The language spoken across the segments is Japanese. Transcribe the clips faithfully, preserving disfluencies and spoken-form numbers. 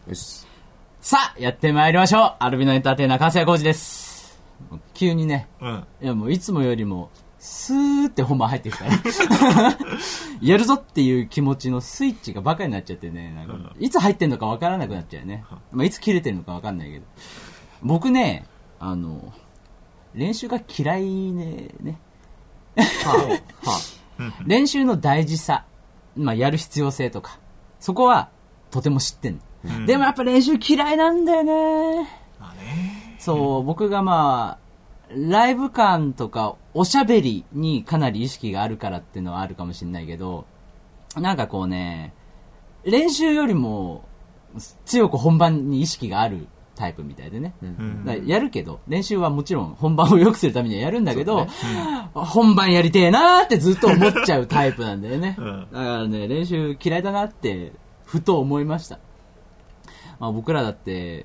よし。 さあ、やってまいりましょう。アルビノエンターテイナー、粕谷浩二です。急にね、うん、いやもういつもよりも、スーって本番入ってきたね。やるぞっていう気持ちのスイッチがバカになっちゃってね、なんかいつ入ってんのかわからなくなっちゃうね。まあ、いつ切れてるのかわかんないけど。僕ね、あの、練習が嫌いね、ね。はあはあ、練習の大事さ、まあ、やる必要性とか、そこはとても知ってんの。うん、でもやっぱ練習嫌いなんだよね。まあね。そう、僕がまあ、ライブ感とかおしゃべりにかなり意識があるからっていうのはあるかもしれないけど、なんかこうね、練習よりも強く本番に意識があるタイプみたいでね、うん、だやるけど練習はもちろん本番を良くするためにはやるんだけど、ねうん、本番やりてえなーってずっと思っちゃうタイプなんだよね、うん、だからね練習嫌いだなってふと思いました。まあ、僕らだって、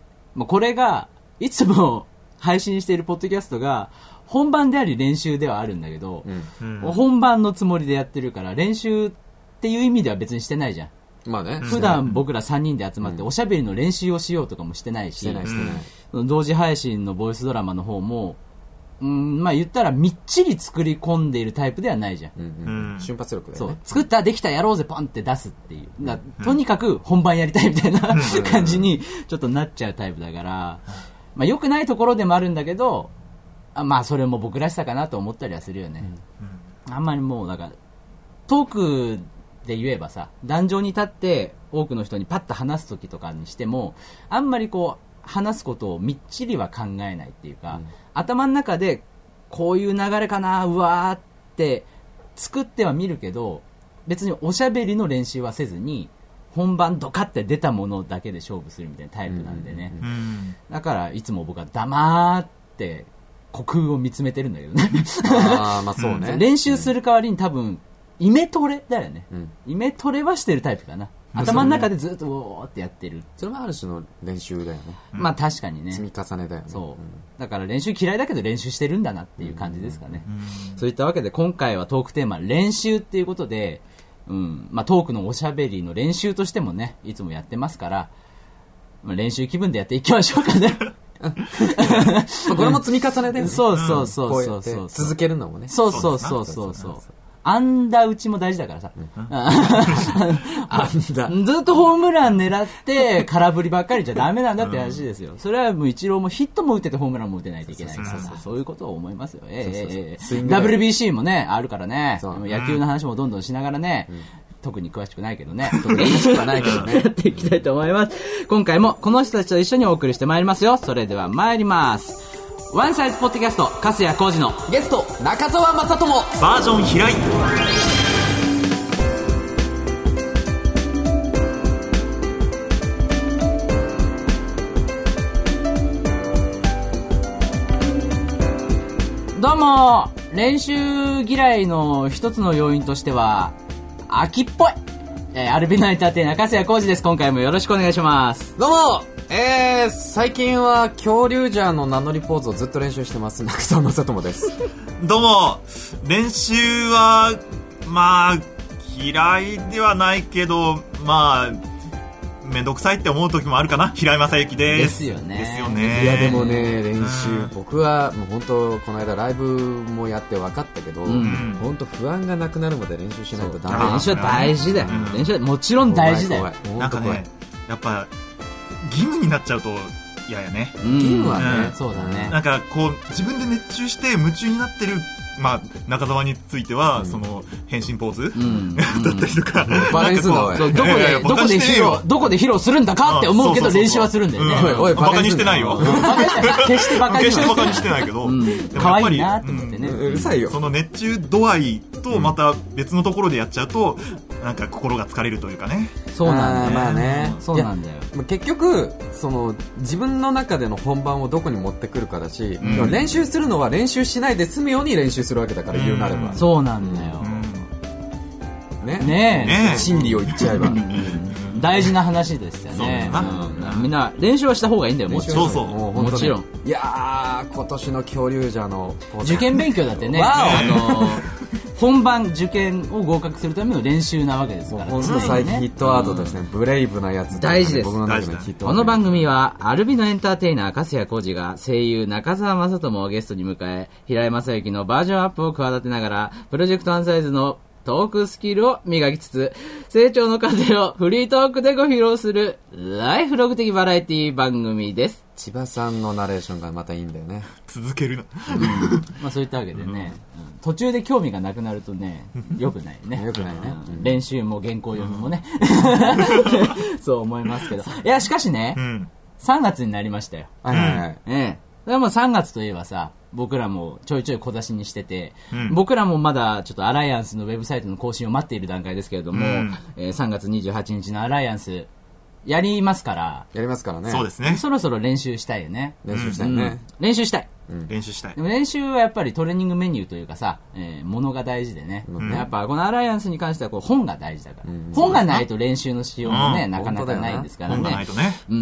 まあ、これがいつも配信しているポッドキャストが本番であり練習ではあるんだけど、うんうん、本番のつもりでやってるから練習っていう意味では別にしてないじゃん。まあね、普段僕らさんにんで集まっておしゃべりの練習をしようとかもしてないし、してないしてない。同時配信のボイスドラマの方も、うん、まあ言ったらみっちり作り込んでいるタイプではないじゃん。うんうん、瞬発力だよね。そう、作ったできたやろうぜポンって出すっていう。だとにかく本番やりたいみたいな感じにちょっとなっちゃうタイプだから、まあ良くないところでもあるんだけど、あまあそれも僕らしさかなと思ったりはするよね。うん、あんまりもうだからトークで言えばさ、壇上に立って多くの人にパッと話す時とかにしてもあんまりこう話すことをみっちりは考えないっていうか、うん、頭の中でこういう流れかなうわーって作ってはみるけど別におしゃべりの練習はせずに本番ドカって出たものだけで勝負するみたいなタイプなんでね、うんうんうん、だからいつも僕は黙って虚空を見つめてるんだけどね。あまあそうね。練習する代わりに多分イメトレだよね、うん、イメトレはしてるタイプかな。頭の中でずっとおーってやってる。それもある種の練習だよね。まあ確かにね。積み重ねだよね。そう。うん、だから練習嫌いだけど練習してるんだなっていう感じですかね。うん、そういったわけで今回はトークテーマ練習っていうことで、うん、まあトークのおしゃべりの練習としてもね、いつもやってますから、まあ、練習気分でやっていきましょうかね。これも積み重ねだよね。そうそうそうそうそう。続けるのもね。そうそうそうそうそう。アンダ打ちも大事だからさ、うん、アンダずっとホームラン狙って空振りばっかりじゃダメなんだって話ですよ。それはもうイチローもヒットも打っててホームランも打てないといけないから、そういうことを思いますよ。ええ ダブリュービーシー もねあるからね、野球の話もどんどんしながらね、うん、特に詳しくないけどね、特に詳しくはないけどねやっていきたいと思います。今回もこの人たちと一緒にお送りしてまいりますよ。それでは参ります。ワンサイズポッドキャスト粕谷浩二のゲスト中澤正智バージョン平井。どうも。練習嫌いの一つの要因としては秋っぽい、えー、アルビナイターテイナー粕谷浩二です。今回もよろしくお願いします。 どうもえー、最近は恐竜ジャーの名乗りポーズをずっと練習してます中澤正智です。 どうも練習はまあ嫌いではないけどまあめんどくさいって思う時もあるかな。平井正幸です。 ですよね。 ですよね。 いやでもね練習、うん、僕はもう本当この間ライブもやって分かったけど、うん、本当不安がなくなるまで練習しないとダメ。 練習は大事だよ、うん、練習はもちろん大事だよ。 なんかねやっぱ義務になっちゃうと嫌やね。 義務はね、うん、そうだね。 なんかこう自分で熱中して夢中になってる、まあ、中澤については、うん、その変身ポーズ、うん、だったりとか、 バカにすんだおい。 どこで、えー、どこで披露どこで披露するんだかって思うけど練習はするんだよね。 うん、おいバカにしてないよ。 決してバカに決してバカにしてないけど、うん、 可愛いなと思ってね、うん、 うるさいよ。 その熱中度合いとまた別のところでやっちゃうとなんか心が疲れるというかね。 そうなんだよ。 まあね。 そうなんだよ。 結局その自分の中での本番をどこに持ってくるかだし、うん、練習するのは練習しないで済むように練習するわけだから、言うなれば。 そうなんだよ。 うん、ね。 ねえ。 ねえ。真理を言っちゃえば。 大事な話ですよね。うん、みんな練習はした方がいいんだよ。もちろん。 そうそう。 も, もちろん。 いやー今年の恐竜ジャーの受験勉強だってね。あの本番受験を合格するための練習なわけですから。 本当最近ヒットワードとして、ね、ブレイブなやつ、ね、 大事です。 僕の中でのヒットワード。 この番組はアルビノエンターテイナー粕谷浩二が声優中澤正人をゲストに迎え、平井正幸のバージョンアップを企てながらプロジェクトアンサイズのトークスキルを磨きつつ成長の過程をフリートークでご披露するライフログ的バラエティ番組です。 千葉さんのナレーションがまたいいんだよね。 続けるな、 うんまあ、そういったわけでね、うん、途中で興味がなくなるとね良くないね。 良くないね、 うん、練習も原稿読みもね、うん、そう思いますけど、いやしかしね、うん、さんがつになりましたよ。 はいはいはい、 うん、ええ、でもさんがつといえばさ、僕らもちょいちょい小出しにしてて、うん、僕らもまだちょっとアライアンスのウェブサイトの更新を待っている段階ですけれども、うんえー、さんがつにじゅうはちにちのアライアンスやりますからやりますからね。 そうですね。 そろそろ練習したいよね。 練習したいね、うん、 練習したい、 うん、練習したい。 でも練習はやっぱりトレーニングメニューというかさ、えー、ものが大事でね、うん、やっぱこのアライアンスに関してはこう本が大事だから、うん、本がないと練習のしようもね、うん、なかなかないですからね。 本がないとね、 うん、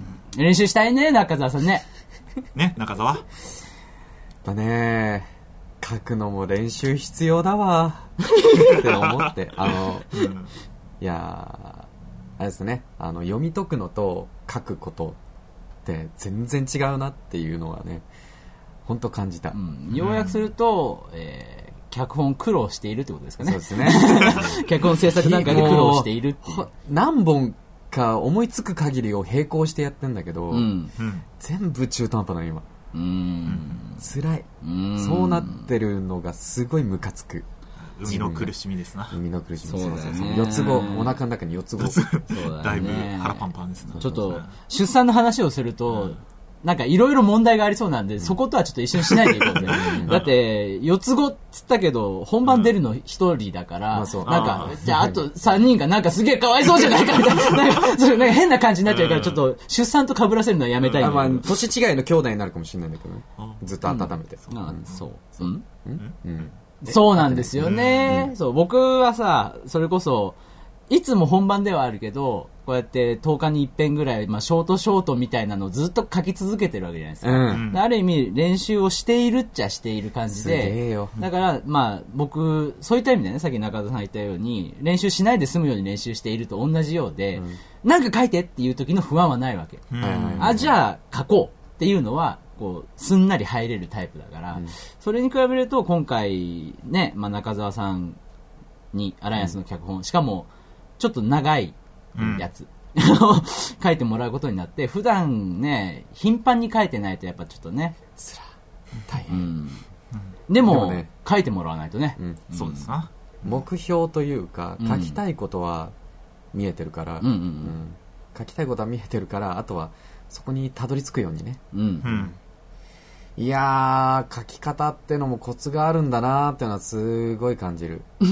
練習したいね中澤さんね。 ね中澤。 やっぱね書くのも練習必要だわって思ってあの、うん、いやあれですね、あの読み解くのと書くことって全然違うなっていうのはね本当感じた、うん、 要約すると、うんえー、脚本苦労しているってことですかね。 そうですね脚本制作段階で苦労しているっていう。 何本か思いつく限りを並行してやってんだけど、うん、全部中途半端な今。うーん辛い。うーんそうなってるのがすごいムカつく。 海の苦しみですな。 海の苦しみ。 そうだよね。 四つ子、お腹の中に四つ子。 そうだだいぶ腹パンパンですね。 ちょっと出産の話をすると、うん、なんかいろいろ問題がありそうなんで、うん、そことはちょっと一緒にしないでいこうぜ。だって四つ子っつったけど本番出るの一人だから、うん、なんかじゃああと三人がなんかすげえかわいそうじゃないかみたいな、なんかそれなんか変な感じになっちゃうから、ちょっと出産と被らせるのはやめたい。 あ、まあ年違いの兄弟になるかもしれないんだけどね。ずっと温めて。 うん、あそう。うん。うん。うんそうなんですよね、うん、そう僕はさそれこそいつも本番ではあるけどこうやってとおかに一遍ぐらい、まあ、ショートショートみたいなのをずっと書き続けてるわけじゃないですか、うん、ある意味練習をしているっちゃしている感じで、だからまあ僕そういった意味でね、さっき中田さん言ったように練習しないで済むように練習していると同じようで、うん、なんか書いてっていう時の不安はないわけ、うん、あじゃあ書こうっていうのはこうすんなり入れるタイプだから、うん、それに比べると今回ね、まあ、中澤さんにアライアンスの脚本、うん、しかもちょっと長いやつ、うん、書いてもらうことになって、普段ね頻繁に書いてないとやっぱちょっとねつら大変、うん、 でも、でもね、書いてもらわないとね、 うんうん、そうですな。 目標というか書きたいことは見えてるから、うんうんうんうん、書きたいことは見えてるから、あとはそこにたどり着くようにね、うんうんいやー書き方ってのもコツがあるんだなーっていうのはすごい感じる、うん、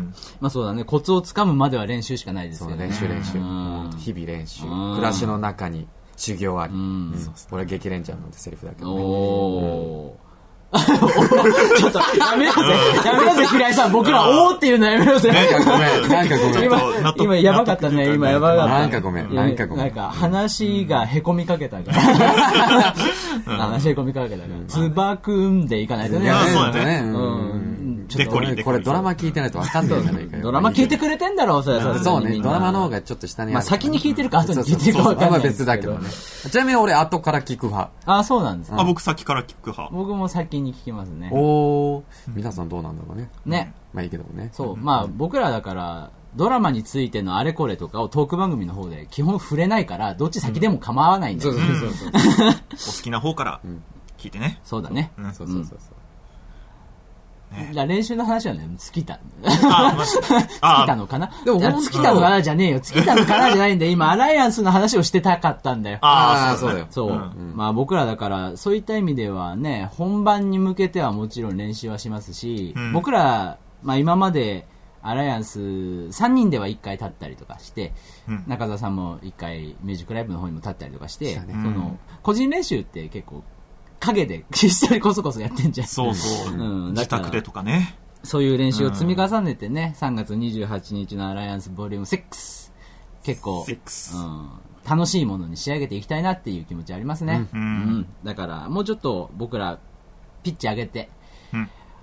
まあそうだね、コツをつかむまでは練習しかないですよね。 そう練習練習、うん、日々練習、暮らしの中に修行あり、うんうん、これは激レンジャーのセリフだけどね。おーちょっとやめようぜやめようぜ平井さん、僕らおーっていうのやめようぜ。 なんかごめんなんかごめん今, 今やばかったね今やばかった。 なんかごめんなんかごめんなんか話がへこみかけたから話へこみかけたからつばくんでいかないとね。 そうだね、 うんデコリデコリこれドラマ聞いてないと分かんないじゃないかよ。 ドラマ聞いてくれてんだろうそれは。 そうね、ドラマの方がちょっと下にある、 まあ、先に聞いてるか後に聞いてるか分かんないですけど、 別だけどね。ちなみに俺後から聞く派。 あ、そうなんですか。 あ、僕先から聞く派。 僕も先に聞きますね。 おー、皆さんどうなんだろうね。 ね、 まあいいけどもね。 そう、まあ僕らだからドラマについてのあれこれとかをトーク番組の方で基本触れないから、どっち先でも構わないんだよ、うん、そうそうそうそうお好きな方から聞いてね。 そうだね、 うん、そうそうそうそう、 ね、だ練習の話はね、尽きた。尽きたのかな。でも尽きたのかなじゃねえよ。尽きたのかなじゃないんで、今アライアンスの話をしてたかったんだよ。 ああ、そうだよ。 そう。うん、まあ僕らだからそういった意味ではね、本番に向けてはもちろん練習はしますし、うん、僕らまあ今までアライアンスさんにんではいっかい立ったりとかして、うん、中澤さんもいっかいミュージックライブの方にも立ったりとかして、うん、その個人練習って結構影でひっそりこそこそやってんじゃん。 そうそう、うん、自宅でとかね。 そういう練習を積み重ねてね、うん、さんがつにじゅうはちにちのアライアンスボリュームろく結構、うん、楽しいものに仕上げていきたいなっていう気持ちありますね、うんうん、だからもうちょっと僕らピッチ上げて、うん、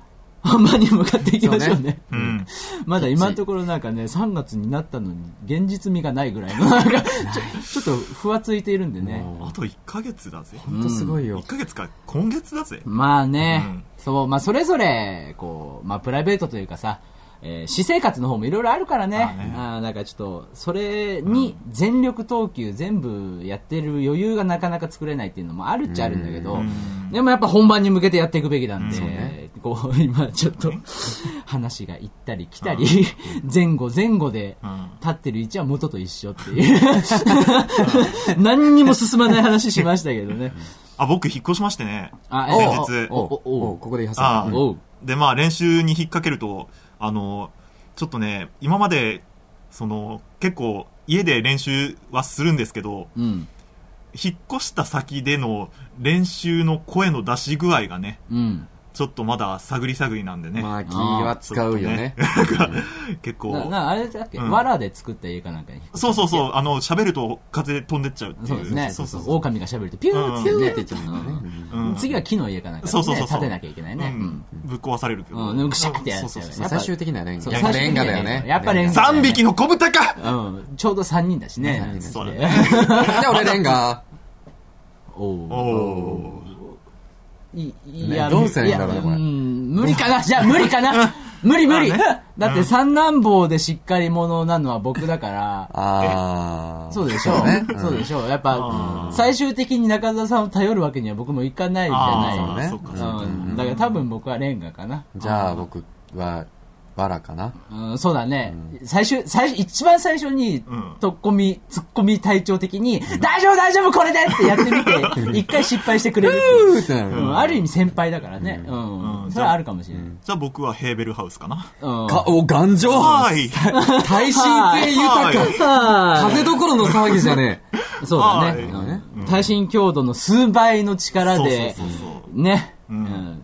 本番に向かっていきましょうね。 うねうん、 まだ今のところなんかね、さんがつになったのに現実味がないぐらいの、なんかちょ、ちょっとふわついているんでね。 あといっかげつだぜ。 ほんとすごいよ。 いっかげつか、今月だぜ。 まあね、うん、そう、まあそれぞれ、こう、まあプライベートというかさ、えー、私生活の方もいろいろあるからね。あねあだからちょっと、それに全力投球全部やってる余裕がなかなか作れないっていうのもあるっちゃあるんだけど、でもやっぱ本番に向けてやっていくべきなんで、うんね、こう、今ちょっと話が行ったり来たり、前後前後で立ってる位置は元と一緒っていう。何にも進まない話しましたけどね。 あ、僕引っ越しましてね。 あ、 先日。 おおおここで挟む。おで、まあ練習に引っ掛けると、あの、ちょっとね、今まで、その、結構、家で練習はするんですけど、うん、引っ越した先での練習の声の出し具合がね、うん、ちょっとまだ探り探りなんでね。 まあ、気は使うよね。 結構。 な、な、あれだっけ、うん、藁で作った家かなんかに。 そうそうそう、あの、喋ると風飛んでっちゃうっていう。 そうですね。そうそうそう。狼が喋るとピューッピューって言っちゃうのね。うんうん、次は木の家かなんかで、ね、そうそうそうそう。建てなきゃいけないね。うん。 ぶっ壊されるけど。 うん、でもくしゃってやっちゃう。 最終的にはレンガ。やっぱレンガだよね。 やっぱレンガ。 さんびきの小豚かうん。ちょうどさんにんだしね。 そうだね。 じゃあ俺レンガ。 おお。いいや、どうするんだろうね、これ。 無理かなじゃあ無理かな無理無理、ね、だって三男坊でしっかり者なのは僕だから。 ああ。 そうでしょう。ね、そうでしょう。やっぱ、最終的に中澤さんを頼るわけには僕もいかないじゃないよね。 そうか、そうか。 だから多分僕はレンガかな。 じゃあ僕は、バラかな。 うん、そうだね。うん、最初、最初、一番最初に、突っ込み、突っ込み隊長的に、うん、大丈夫大丈夫これでってやってみて、一回失敗してくれるっていう。うん、ある意味先輩だからね。うん。うん、それはあるかもしれない。 じゃあ僕はヘーベルハウスかな。 うん、か、お、頑丈はい。 耐震性豊か。風どころの騒ぎじゃねえ。そうだね。耐震強度の数倍の力で、ね、うん、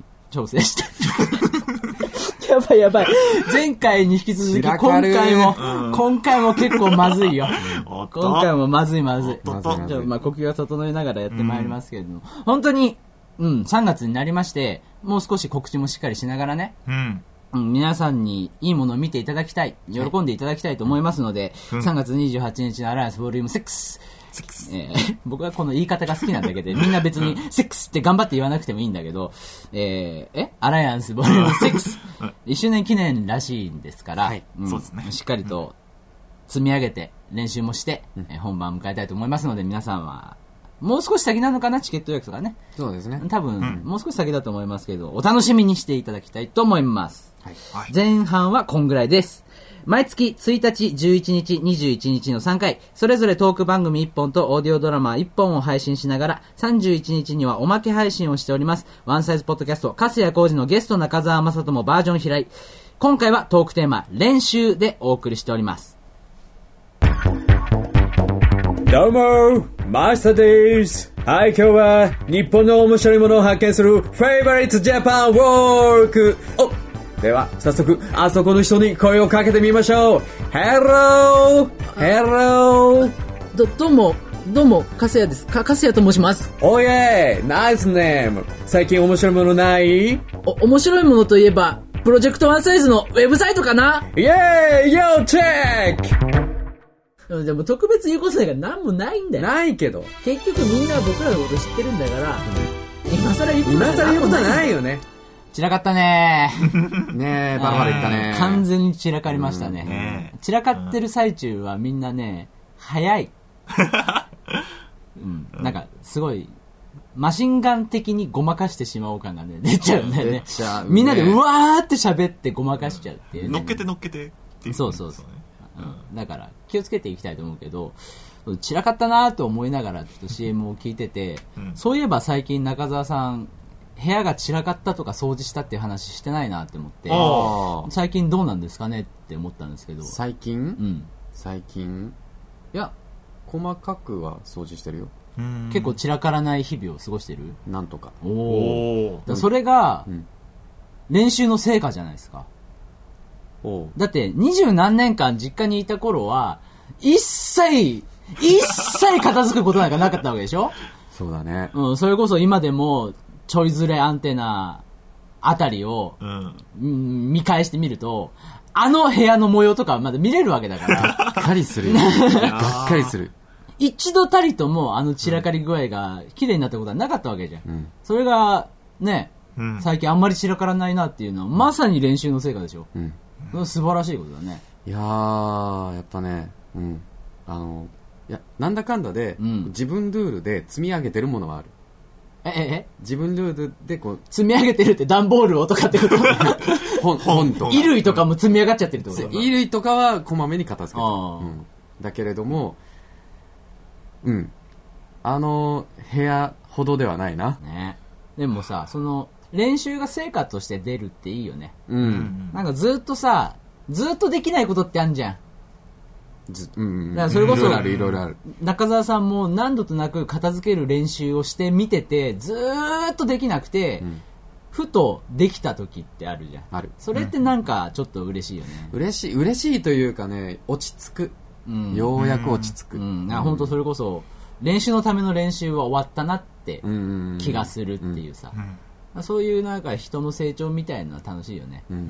調整して。やばいやばい。前回に引き続き、今回も、うん、今回も結構まずいよ。今回もまずいまずい。まずいまずい。まあ、呼吸が整えながらやってまいりますけれども、うん、本当に、うん、さんがつになりまして、もう少し告知もしっかりしながらね、うんうん、皆さんにいいものを見ていただきたい、喜んでいただきたいと思いますので、うん、さんがつにじゅうはちにちのアライアンスボリュームろく、えー、僕はこの言い方が好きなんだけど、みんな別にセックスって頑張って言わなくてもいいんだけど、えー、えアライアンスボリュームろく、いっしゅうねん記念らしいんですから、はいうん、そうですね、 しっかりと積み上げて練習もして、うんえー、本番を迎えたいと思いますので、皆さんはもう少し先なのかな、チケット予約とかね。 そうですね。 多分、うん、もう少し先だと思いますけど、お楽しみにしていただきたいと思います。はい、前半はこんぐらいです。毎月ついたち、じゅういちにち、にじゅういちにちのさんかい、それぞれトーク番組いっぽんとオーディオドラマいっぽんを配信しながら、さんじゅういちにちにはおまけ配信をしております。ワンサイズポッドキャスト、粕谷浩二のゲスト中澤正人もバージョン平井。今回はトークテーマ、練習でお送りしております。 どうも、マスターです。はい、今日は日本の面白いものを発見するフェイバリットジャパンウォーク。おでは、早速、あそこの人に声をかけてみましょう。Hello! Hello! ど、どうも、どうも、粕谷です。か、粕谷と申します。 おいえ、ナイスネーム。最近面白いものない？ お、面白いものといえば、プロジェクトワンサイズのウェブサイトかな？ イェーイ！ Yo, check! でも特別言うことが何もないんだよ。 ないけど。 結局みんな僕らのこと知ってるんだから、うん、今更言うこと今更言うことはないよね。 散らかったねー。ねえ、バラバラ言ったね。 完全に散らかりましたね。うんね、散らかってる最中はみんなね、早い。うん、なんか、すごい、マシンガン的にごまかしてしまおう感がね、出ちゃうんだよね。みんなでうわーって喋ってごまかしちゃうっていう、ね。 乗っけて乗っけてっていう。 そうそうそう。うん、だから気をつけていきたいと思うけど、散らかったなと思いながらちょっと シーエム を聞いてて、うん、そういえば最近中澤さん部屋が散らかったとか掃除したっていう話してないなって思って、最近どうなんですかねって思ったんですけど。 最近、うん、最近いや細かくは掃除してるよ。 結構散らからない日々を過ごしてる？ なんとか。 おお。だそれが、うん、練習の成果じゃないですか。だって二十何年間実家にいた頃は一切一切片付くことなんかなかったわけでしょ。 そうだね、 うん、それこそ今でもちょいずれアンテナあたりを、うん、見返してみると、あの部屋の模様とかまだ見れるわけだから。 がっかりするよ。がっかりする。 一度たりともあの散らかり具合が綺麗になったことはなかったわけじゃん。うん、それが、ね、うん、最近あんまり散らからないなっていうのは、まさに練習の成果でしょ。うん。それ素晴らしいことだね。 いやー、やっぱね、うん。あの、いや、なんだかんだで、うん、自分ルールで積み上げてるものはある。 え、え、え自分ルールでこう、 積み上げてるって段ボールをとかってこと本、本とか。 衣類とかも積み上がっちゃってるってこと衣類とかはこまめに片付けてる。うん。だけれども、うん。あの、部屋ほどではないな。 ね。でもさ、その、練習が成果として出るっていいよね。うん。なんかずっとさ、ずっとできないことってあんじゃん。 ずうんうん、 だからそれこそ、 いろいろある、いろいろある。 中澤さんも何度となく片付ける練習をして見てて、ずーっとできなくて、うん、ふとできた時ってあるじゃん。 ある。 それってなんかちょっと嬉しいよね。 嬉しい、嬉しいというかね、落ち着く。うん、ようやく落ち着く。うん。 うん、本当それこそ、練習のための練習は終わったなって気がするっていうさ。うん、そういうなんか人の成長みたいなのは楽しいよね。うんうんうん、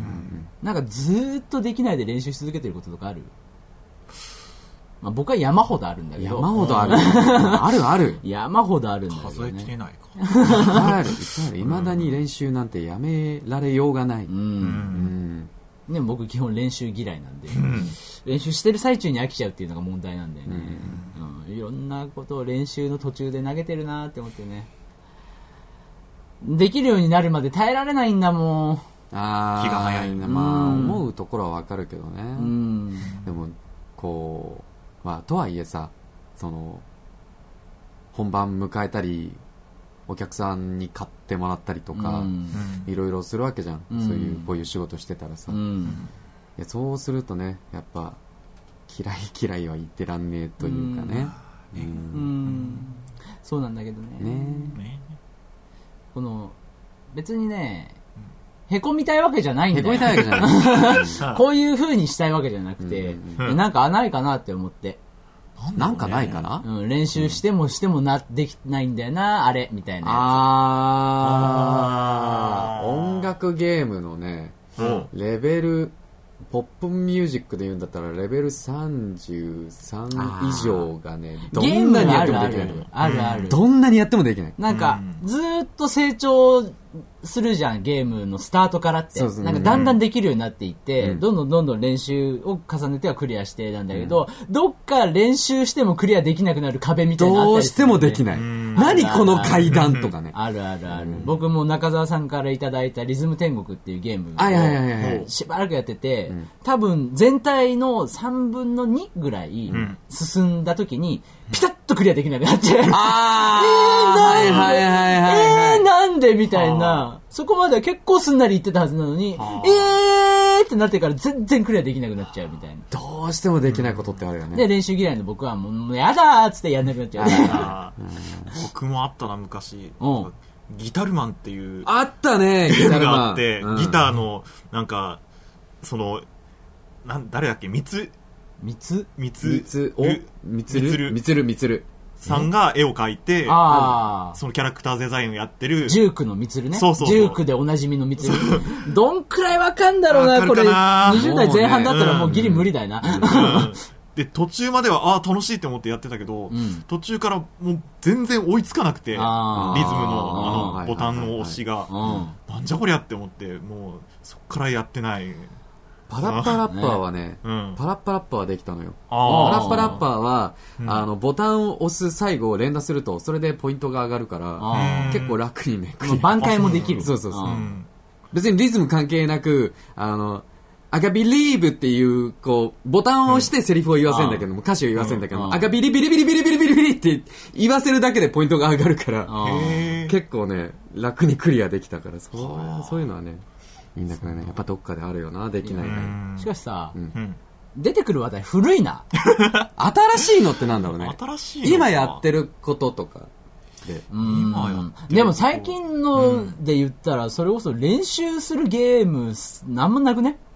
なんかずーっとできないで練習し続けてることとかある？まあ、僕は山ほどあるんだけど。 山ほどある。あるある。 山ほどあるんだけど、ね。 数えきれないか。 ある。いまだに練習なんてやめられようがない。うん。 うんでも僕基本練習嫌いなんで、うん、練習してる最中に飽きちゃうっていうのが問題なんだよね。うんうん、いろんなことを練習の途中で投げてるなって思ってね。できるようになるまで耐えられないんだもん。 あ気が早いな。まあ、思うところはわかるけどね。うん、でも、こう、まあ、とはいえさ、その、本番迎えたり、お客さんに買ってもらったりとか、いろいろするわけじゃん。うん、そういう、こういう仕事してたらさ。うん、いやそうするとね、やっぱ、嫌い嫌いは言ってらんねえというかね。うん。うん、 そうなんだけどね。ねこの、別にね、へこみたいわけじゃないんだよ。 へこみたいわけじゃない。 こういう風にしたいわけじゃなくて、うん、なんかないかなって思って。 なんかないかな、 うん、練習してもしてもな、できないんだよな、あれ、みたいなやつ。 あー、音楽ゲームのね、レベル、ポップミュージックで言うんだったらレベルさんじゅうさん以上がね、どんなにやってもできない。 あるある。 どんなにやってもできない。 なんか、ずーっと成長するじゃん、ゲームのスタートからって。そうそう、なんかだんだんできるようになっていって、うん、どんどんどんどん練習を重ねてはクリアしてなんだけど、うん、どっか練習してもクリアできなくなる壁みたいなのあったりする、ね。 どうしてもできない。何この階段とかね。 あるあるある。うん、僕も中澤さんからいただいたリズム天国っていうゲームをしばらくやってて、多分全体のさんぶんのにぐらい進んだ時に、ピタッとクリアできなくなっちゃう。 あー、えー、なんで、はいはいはいはい、えー、なんでみたいな。そこまでは結構すんなり言ってたはずなのに、えーってなってから全然クリアできなくなっちゃうみたいな。 どうしてもできないことってあるよね。 で、練習嫌いの僕はもう、もうやだーっつってやんなくなっちゃう。 僕もあったな、昔。ギタルマンっていう。 あったね、 ギタルマン。があって、うん、ギターの、なんか、その、なん、誰だっけ、みつ、 みつみつ、 みつ、おみつるみつるみつる。 さんが絵を描いて、あそのキャラクターデザインをやってる。 ジュークのみつるね。 そうそうそう。 ジュークでおなじみのみつる。どんくらいわかんだろうな、これ。にじゅう代前半だったらもうギリ無理だよな。 うんで、途中までは、ああ、楽しいって思ってやってたけど、うん、途中からもう全然追いつかなくて、リズムのあのボタンの押しが、なんじゃこりゃって思って、もうそっからやってない。 パラッパラッパーはね、うん、パラッパラッパーはできたのよ。パラッパラッパーは、うん、あの、ボタンを押す最後を連打すると、それでポイントが上がるから、結構楽にね、 挽回もできる。 そうそうそう。別にリズム関係なく、あの、I got believe っていう、こう、ボタンを押してセリフを言わせるんだけども、歌詞を言わせるんだけども、I got ビリビリビリビリビリビリビリって言わせるだけでポイントが上がるから、結構ね、楽にクリアできたから、そう、そういうのはね、いいんだけどね、やっぱどっかであるよな、できないから。 しかしさ、うん、出てくる話題古いな。 新しいのってなんだろうね。 新しいの今やってることとか。で, 今やってでも最近ので言ったら、それこそ練習するゲーム、なんもなくね。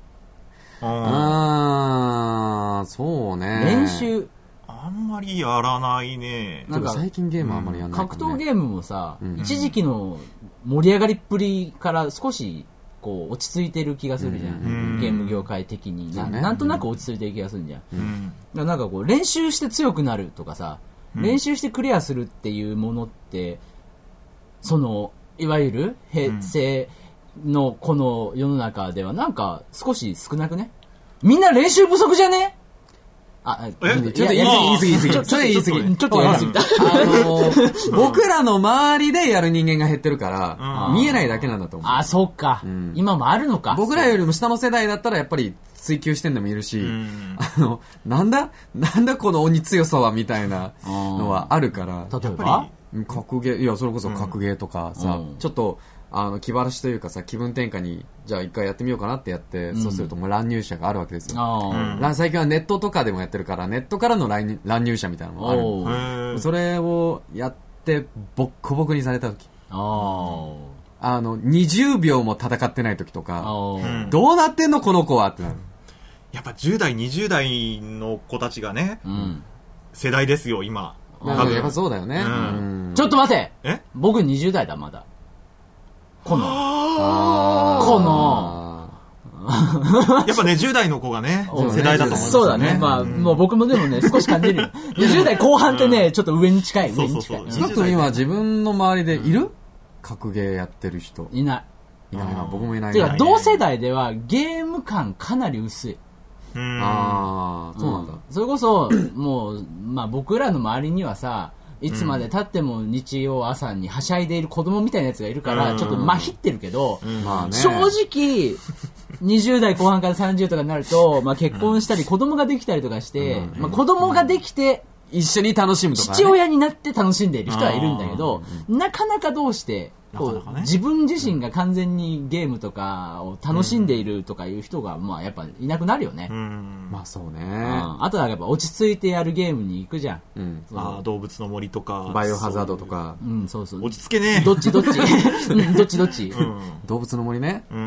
ああ、そうね。 練習。 あんまりやらないね。 なんか最近ゲームあんまりやらない、ね、 格闘ゲームもさ、うん、一時期の盛り上がりっぷりから少しこう落ち着いてる気がするじゃん、 うん、 ゲーム業界的に な,、 ね、 なんとなく落ち着いてる気がするじゃん、 うん、 だからなんかこう練習して強くなるとかさ、うん、練習してクリアするっていうものってそのいわゆる平成のこの世の中ではなんか少し少なくね。みんな練習不足じゃね？あ、 ちょっと言い過ぎ言い過ぎ言い過ぎ。それ言い過ぎ。 ちょっとやりすぎた。あのー、僕らの周りでやる人間が減ってるから、見えないだけなんだと思う。 あ、そっか、うん。今もあるのか。 僕らよりも下の世代だったらやっぱり追求してんのもいるし、うん、あの、なんだなんだこの鬼強さはみたいなのはあるから。 例えば格ゲー、いや、それこそ格ゲーとかさ、うん、ちょっと、あの気晴らしというかさ、気分転換にじゃあ一回やってみようかなってやって、うん、そうするともう乱入者があるわけですよ、うん、最近はネットとかでもやってるからネットからの乱入者みたいなのもある。それをやってボッコボコにされた時、ああのにじゅうびょうも戦ってない時とか、どうなってんのこの子はってなる。 やっぱじゅう代にじゅう代の子たちがね、うん、世代ですよ今。 やっぱそうだよね、うんうん、ちょっと待て、え僕にじゅう代だまだ。このこのやっぱねじゅう代の子がね世代だと思いますね。 そうだね、まあ、うん、もう僕もでもね少し感じるよ。にじゅう代後半ってね、うん、ちょっと上に近い上に近い。 少なくとも今自分の周りでいる格ゲーやってる人いないいないな。僕もいない。 てか同世代ではゲーム感かなり薄い。 うん、ああそうなんだ、うん、 それこそもう、まあ、僕らの周りにはさいつまで経っても日曜朝にはしゃいでいる子供みたいなやつがいるから、うん、ちょっとまひってるけど、うんまあね、正直にじゅう代後半からさんじゅうとかになると、まあ、結婚したり子供ができたりとかして、うんまあ、子供ができて一緒に楽しむとか、ね、 父親になって楽しんでいる人はいるんだけど、なかなかどうしてこうなかなか、ね、自分自身が完全にゲームとかを楽しんでいるとかいう人が、まあ、やっぱいなくなるよね。うん、 まあそうね、うん、 あとはやっぱ落ち着いてやるゲームに行くじゃん、うん、 あ動物の森とかバイオハザードとかう、うん、そうそう落ち着けねどっちどっちどっちどっち、うん、 動物の森ね、 うん、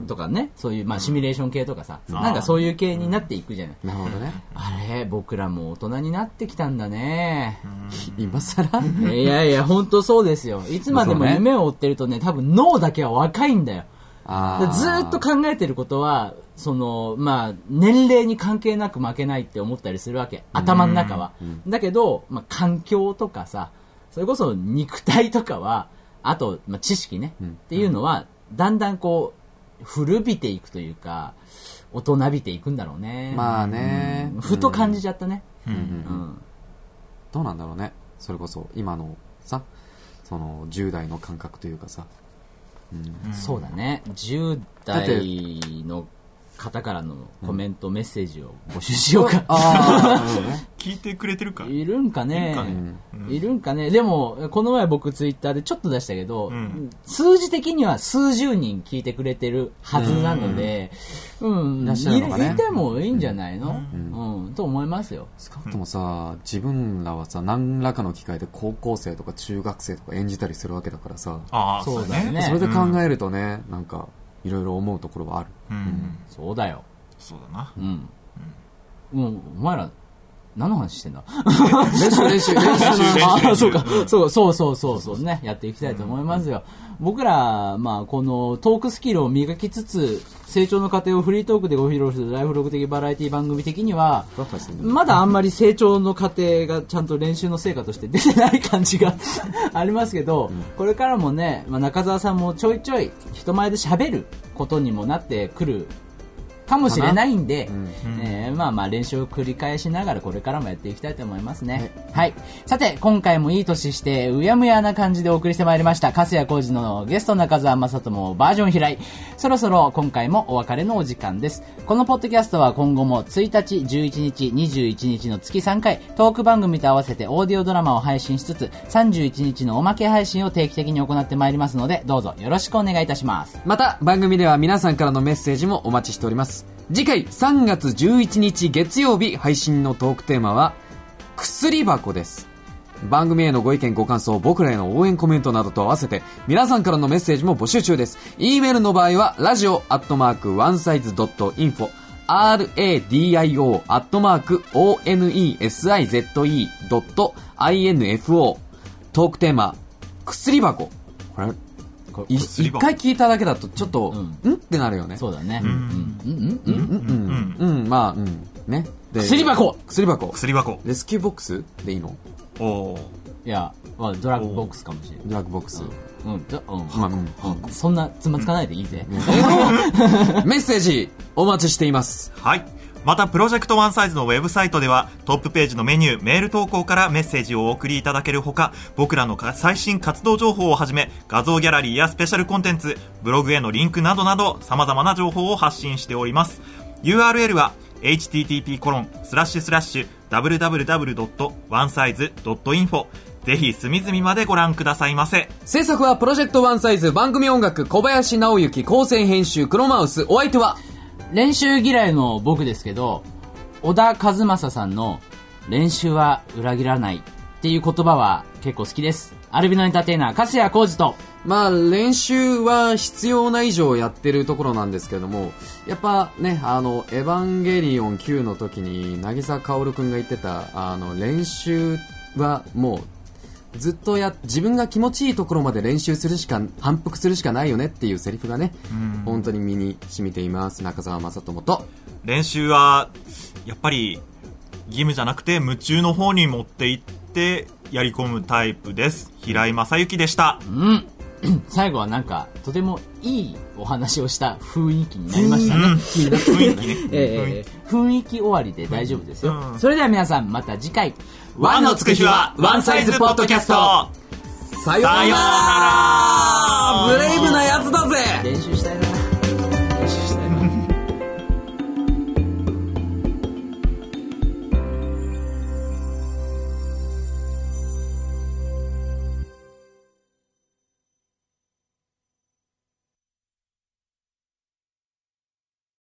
とかねそういう、まあ、シミュレーション系とかさ、うん、なんかそういう系になっていくじゃない、 うん、なるほどね。 あれ僕らも大人になってきたんだね、 うん、今更いやいや本当そうですよ。いつまでも夢を追ってるとね多分脳だけは若いんだよ。あずーっと考えてることはその、まあ、年齢に関係なく負けないって思ったりするわけ頭の中は、うんうん、だけど、まあ、環境とかさそれこそ肉体とかはあと、まあ、知識ね、うん、っていうのはだんだんこう古びていくというか大人びていくんだろうね。 まあね、 うん、ふと感じちゃったね、うんうんうん、 どうなんだろうね。それこそ今のさそのじゅう代の感覚というかさ、 うん、そうだねじゅう代の方からのコメント、うん、メッセージを募集しようか。 あ聞いてくれてるかいるんかねいるかね、うん、いるんかね。でもこの前僕ツイッターでちょっと出したけど、うん、数字的には数十人聞いてくれてるはずなので、うん、うん、いらっしゃるのかね、いてもいいんじゃないの、うんうん、と思いますよ。 少なくともさ自分らはさ何らかの機会で高校生とか中学生とか演じたりするわけだからさ。 あそうだね。 それで考えるとね、なんかいろいろ思うところはある、 うんうん、そうだよ。 そうだな。 うん。うん、もうお前ら何の話してんだ。 練習練習練習。 あ、そうか、そうそうそうそうそうね、やっていきたいと思いますよ。うん、僕らまあこのトークスキルを磨きつつ成長の過程をフリートークでご披露するライフログ的バラエティ番組的にはまだあんまり成長の過程がちゃんと練習の成果として出てない感じがありますけど、うん、これからもね、まあ、中澤さんもちょいちょい人前で喋ることにもなってくるかもしれないんで、うんえー、まあまあ練習を繰り返しながらこれからもやっていきたいと思いますね。はい。はい、さて今回もいい年してうやむやな感じでお送りしてまいりました粕谷浩二のゲスト中澤正人バージョン平井。そろそろ今回もお別れのお時間です。このポッドキャストは今後もついたち、じゅういちにち、にじゅういちにちの月さんかいトーク番組と合わせてオーディオドラマを配信しつつさんじゅういちにちのおまけ配信を定期的に行ってまいりますのでどうぞよろしくお願いいたします。 また番組では皆さんからのメッセージもお待ちしております。次回さんがつじゅういちにち月曜日配信のトークテーマは薬箱です。番組へのご意見ご感想僕らへの応援コメントなどと合わせて皆さんからのメッセージも募集中です。 E メールの場合はラジオアットマークワンサイズドットインフォ ラディオ アットマーク オーエヌイーエスアイゼットイー ドットインフォ トークテーマ薬箱これ一回聞いただけだとちょっと、うん、んってなるよね。 そうだね。うん。うん。うん。 うん。うん。うん。まあ、うん。ね。 薬箱薬箱。 薬箱。 レスキューボックスでいいの？ おいや、まあ、ドラッグボックスかもしれない。 ドラッグボックス。 うん。うん。まあ、うん。そんなつまつかないでいいぜ。 メッセージお待ちしています。 はい。またプロジェクトワンサイズのウェブサイトではトップページのメニュー、メール投稿からメッセージをお送りいただけるほか、僕らの最新活動情報をはじめ画像ギャラリーやスペシャルコンテンツ、ブログへのリンクなどなど様々な情報を発信しております。 ユーアールエル は エイチティーティーピーコロンスラッシュスラッシュダブリューダブリューダブリュードットワンサイズドットインフォ ぜひ隅々までご覧くださいませ。 制作はプロジェクトワンサイズ、番組音楽小林直之、構成編集黒マウス。お相手は練習嫌いの僕ですけど、小田和正さんの練習は裏切らないっていう言葉は結構好きです。アルビノエンターテイナー粕谷浩二と、 まあ練習は必要な以上やってるところなんですけども、やっぱね、あのエヴァンゲリオンきゅうの時に渚薫くんが言ってた、あの練習はもうずっとや自分が気持ちいいところまで練習するしか、反復するしかないよねっていうセリフがね、本当に身に染みています。中澤正智と、 練習はやっぱり義務じゃなくて夢中の方に持っていってやり込むタイプです。平井正幸でした。 うん。最後はなんかとてもいいお話をした雰囲気になりましたね。 雰囲気ね。 えー、雰囲気終わりで大丈夫ですよ。うん、それでは皆さんまた次回。 ワンのつく日はワンサイズポッドキャスト。 さようなら。ブレイブなやつだぜ。 練習